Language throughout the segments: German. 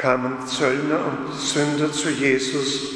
kamen Zöllner und Sünder zu Jesus,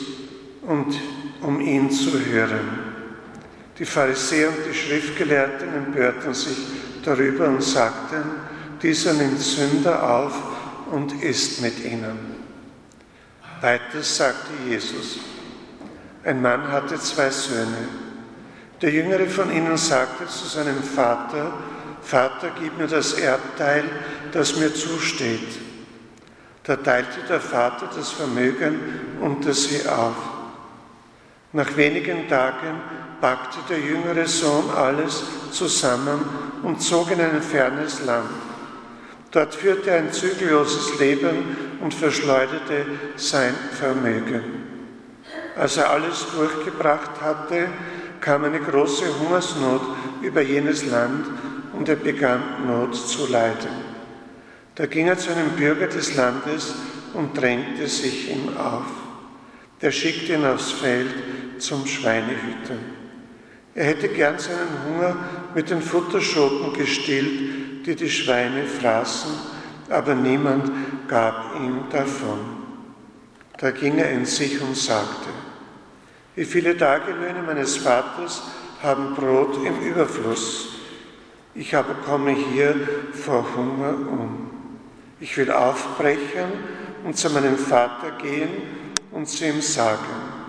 um ihn zu hören. Die Pharisäer und die Schriftgelehrten empörten sich darüber und sagten, dieser nimmt Sünder auf und isst mit ihnen. Weiters sagte Jesus, ein Mann hatte 2 Söhne. Der jüngere von ihnen sagte zu seinem Vater, Vater, gib mir das Erbteil, das mir zusteht. Da teilte der Vater das Vermögen unter sie auf. Nach wenigen Tagen packte der jüngere Sohn alles zusammen und zog in ein fernes Land. Dort führte er ein zügelloses Leben und verschleuderte sein Vermögen. Als er alles durchgebracht hatte, kam eine große Hungersnot über jenes Land und er begann Not zu leiden. Da ging er zu einem Bürger des Landes und drängte sich ihm auf. Der schickte ihn aufs Feld zum Schweinehüten. Er hätte gern seinen Hunger mit den Futterschoten gestillt, die die Schweine fraßen, aber niemand gab ihm davon. Da ging er in sich und sagte, wie viele Tagelöhne meines Vaters haben Brot im Überfluss. Ich aber komme hier vor Hunger um. Ich will aufbrechen und zu meinem Vater gehen und zu ihm sagen,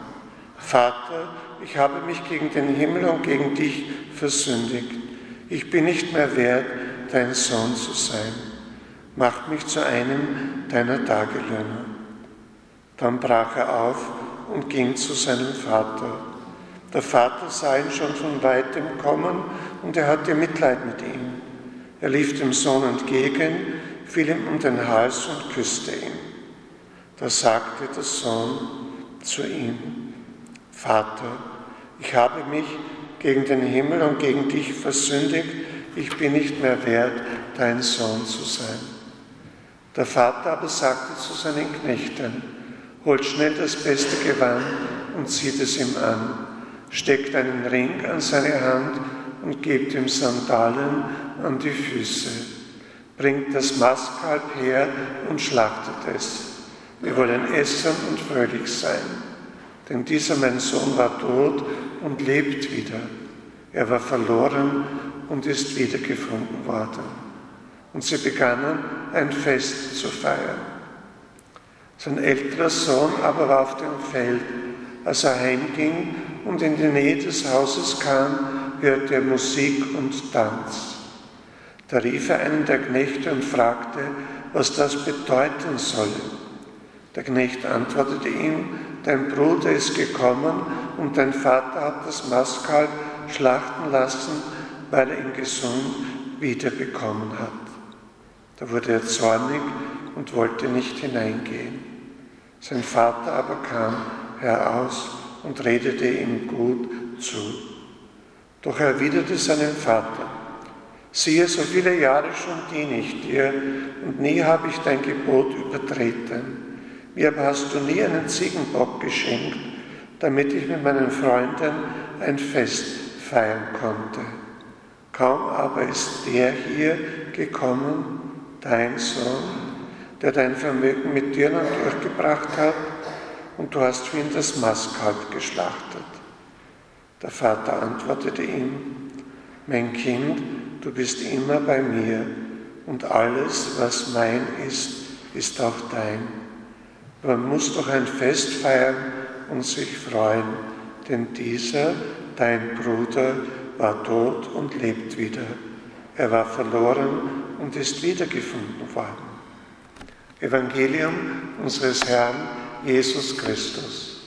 Vater, ich habe mich gegen den Himmel und gegen dich versündigt. Ich bin nicht mehr wert, dein Sohn zu sein. Mach mich zu einem deiner Tagelöhner. Dann brach er auf und ging zu seinem Vater. Der Vater sah ihn schon von weitem kommen und er hatte Mitleid mit ihm. Er lief dem Sohn entgegen, fiel ihm um den Hals und küsste ihn. Da sagte der Sohn zu ihm, Vater, ich habe mich gegen den Himmel und gegen dich versündigt, ich bin nicht mehr wert, dein Sohn zu sein. Der Vater aber sagte zu seinen Knechten, holt schnell das beste Gewand und zieht es ihm an, steckt einen Ring an seine Hand und gebt ihm Sandalen an die Füße. Bringt das Mastkalb her und schlachtet es. Wir wollen essen und fröhlich sein. Denn dieser mein Sohn war tot und lebt wieder. Er war verloren und ist wiedergefunden worden. Und sie begannen, ein Fest zu feiern. Sein älterer Sohn aber war auf dem Feld. Als er heimging und in die Nähe des Hauses kam, hörte er Musik und Tanz. Da rief er einen der Knechte und fragte, was das bedeuten solle. Der Knecht antwortete ihm, dein Bruder ist gekommen und dein Vater hat das Mastkalb schlachten lassen, weil er ihn gesund wiederbekommen hat. Da wurde er zornig und wollte nicht hineingehen. Sein Vater aber kam heraus und redete ihm gut zu. Doch er erwiderte seinem Vater, siehe, so viele Jahre schon diene ich dir und nie habe ich dein Gebot übertreten. Mir aber hast du nie einen Ziegenbock geschenkt, damit ich mit meinen Freunden ein Fest feiern konnte. Kaum aber ist der hier gekommen, dein Sohn, der dein Vermögen mit Dirnen durchgebracht hat, und du hast für ihn das Mastkalb geschlachtet. Der Vater antwortete ihm, mein Kind, du bist immer bei mir, und alles, was mein ist auch dein. Man muss doch ein Fest feiern und sich freuen, denn dieser, dein Bruder, war tot und lebt wieder. Er war verloren und ist wiedergefunden worden. Evangelium unseres Herrn Jesus Christus.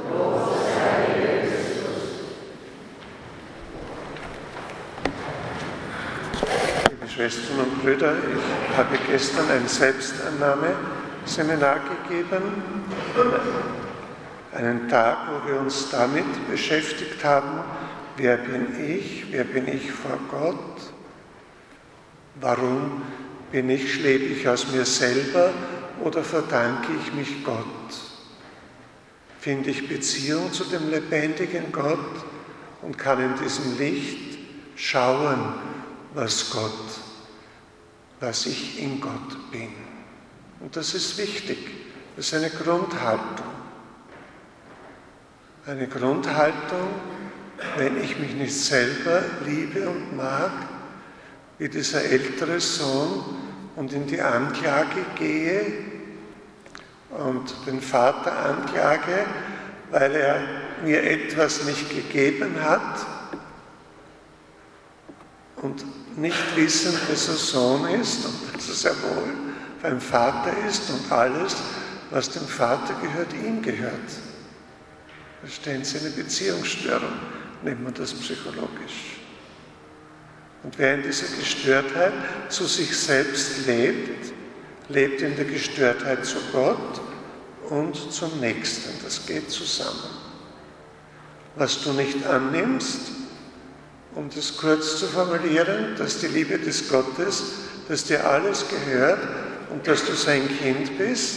Liebe Schwestern und Brüder, ich habe gestern ein Selbstannahme-Seminar gegeben, einen Tag, wo wir uns damit beschäftigt haben, wer bin ich vor Gott, warum lebe ich aus mir selber oder verdanke ich mich Gott? Finde ich Beziehung zu dem lebendigen Gott und kann in diesem Licht schauen, was ich in Gott bin. Und das ist wichtig. Das ist eine Grundhaltung. Eine Grundhaltung, wenn ich mich nicht selber liebe und mag, wie dieser ältere Sohn und in die Anklage gehe und den Vater anklage, weil er mir etwas nicht gegeben hat und nicht wissend, dass er Sohn ist und dass er sehr wohl beim Vater ist und alles, was dem Vater gehört, ihm gehört. Verstehen Sie, eine Beziehungsstörung, nennt man das psychologisch. Und wer in dieser Gestörtheit zu sich selbst lebt, lebt in der Gestörtheit zu Gott und zum Nächsten. Das geht zusammen. Was du nicht annimmst, um das kurz zu formulieren, dass die Liebe des Gottes, dass dir alles gehört und dass du sein Kind bist.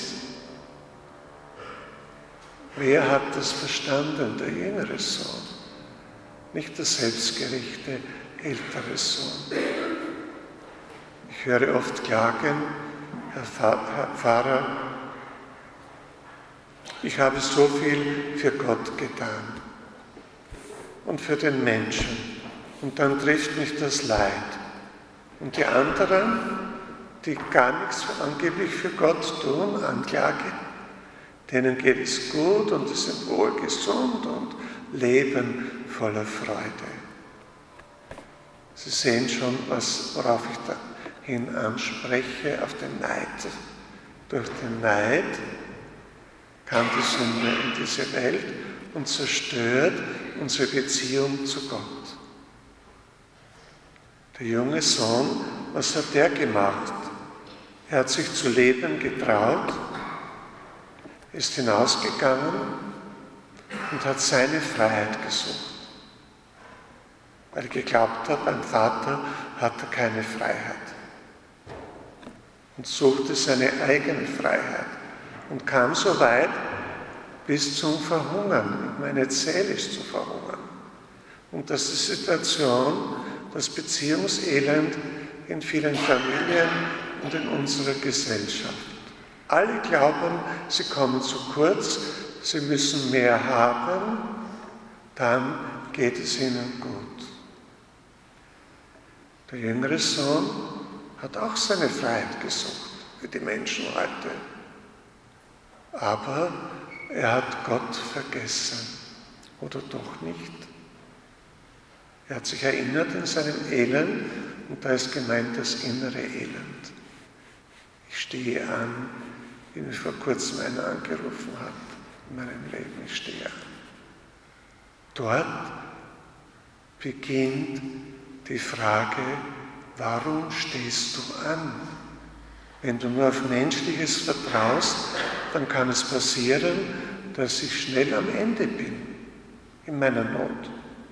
Wer hat das verstanden? Der jüngere Sohn, nicht der selbstgerechte ältere Sohn. Ich höre oft klagen, Herr Pfarrer, ich habe so viel für Gott getan und für den Menschen und dann trifft mich das Leid. Und die anderen, die gar nichts angeblich für Gott tun, Anklage, denen geht es gut und sie sind wohlgesund und leben voller Freude. Sie sehen schon, worauf ich dahin anspreche, auf den Neid. Durch den Neid kam die Sünde in diese Welt und zerstört unsere Beziehung zu Gott. Der junge Sohn, was hat der gemacht? Er hat sich zu leben getraut, ist hinausgegangen und hat seine Freiheit gesucht. Weil er geglaubt hat, beim Vater hat er keine Freiheit. Und suchte seine eigene Freiheit und kam so weit bis zum Verhungern, ich meine seelisch zu verhungern. Und das ist die Situation, das Beziehungselend in vielen Familien und in unserer Gesellschaft. Alle glauben, sie kommen zu kurz, sie müssen mehr haben, dann geht es ihnen gut. Der jüngere Sohn hat auch seine Freiheit gesucht für die Menschen heute. Aber er hat Gott vergessen. Oder doch nicht? Er hat sich erinnert in seinem Elend und da ist gemeint das innere Elend. Ich stehe an, wie mich vor kurzem einer angerufen hat in meinem Leben. Ich stehe an. Dort beginnt die Frage, warum stehst du an? Wenn du nur auf Menschliches vertraust, dann kann es passieren, dass ich schnell am Ende bin, in meiner Not.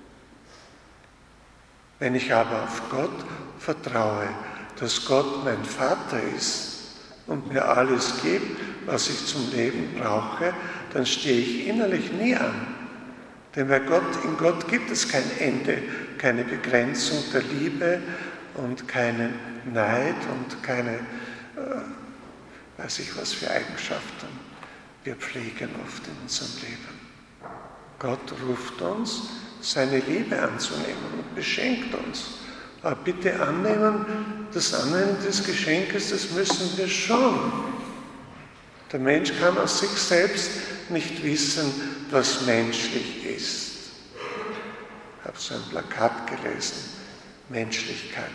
Wenn ich aber auf Gott vertraue, dass Gott mein Vater ist und mir alles gibt, was ich zum Leben brauche, dann stehe ich innerlich nie an. Denn in Gott gibt es kein Ende, keine Begrenzung der Liebe und keinen Neid und keine, weiß ich was für Eigenschaften wir pflegen oft in unserem Leben. Gott ruft uns, seine Liebe anzunehmen und beschenkt uns. Aber bitte annehmen, das Annehmen des Geschenkes, das müssen wir schon. Der Mensch kann aus sich selbst nicht wissen, was menschlich ist. Ich habe so ein Plakat gelesen, Menschlichkeit.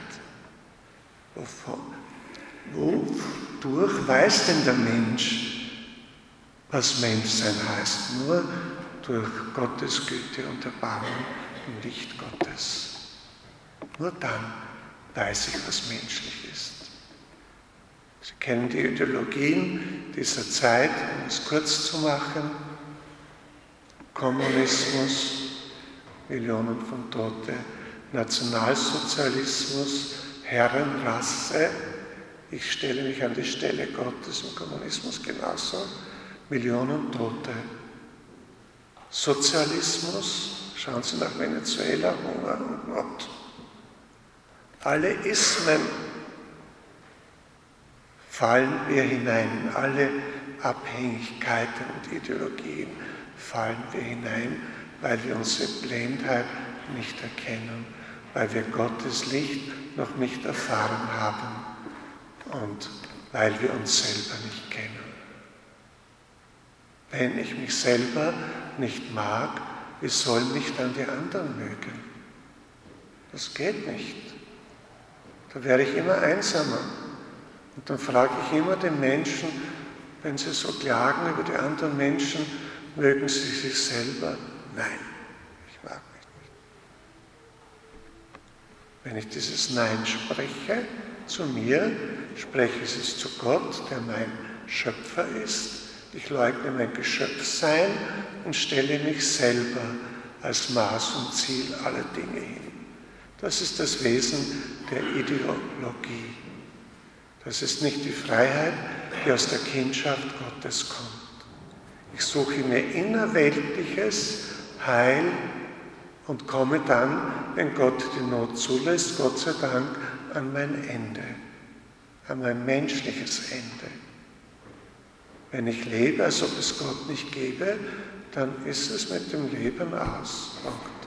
Wodurch weiß denn der Mensch, was Menschsein heißt? Nur durch Gottes Güte und Erbarmen im Licht Gottes. Nur dann weiß ich, was menschlich ist. Sie kennen die Ideologien dieser Zeit, um es kurz zu machen. Kommunismus, Millionen von Tote, Nationalsozialismus, Herrenrasse. Ich stelle mich an die Stelle Gottes im Kommunismus genauso. Millionen Tote. Sozialismus, schauen Sie nach Venezuela, Hunger und Not. Alle Ismen fallen wir hinein in alle Abhängigkeiten und Ideologien, fallen wir hinein, weil wir unsere Blindheit nicht erkennen, weil wir Gottes Licht noch nicht erfahren haben und weil wir uns selber nicht kennen. Wenn ich mich selber nicht mag, wie sollen mich dann die anderen mögen? Das geht nicht. Da werde ich immer einsamer. Und dann frage ich immer den Menschen, wenn sie so klagen über die anderen Menschen, mögen sie sich selber? Nein, ich mag mich nicht. Wenn ich dieses Nein spreche zu mir, spreche ich es zu Gott, der mein Schöpfer ist. Ich leugne mein Geschöpfsein und stelle mich selber als Maß und Ziel aller Dinge hin. Das ist das Wesen der Ideologie. Das ist nicht die Freiheit, die aus der Kindschaft Gottes kommt. Ich suche mir innerweltliches Heil und komme dann, wenn Gott die Not zulässt, Gott sei Dank, an mein Ende, an mein menschliches Ende. Wenn ich lebe, als ob es Gott nicht gäbe, dann ist es mit dem Leben aus. Punkt.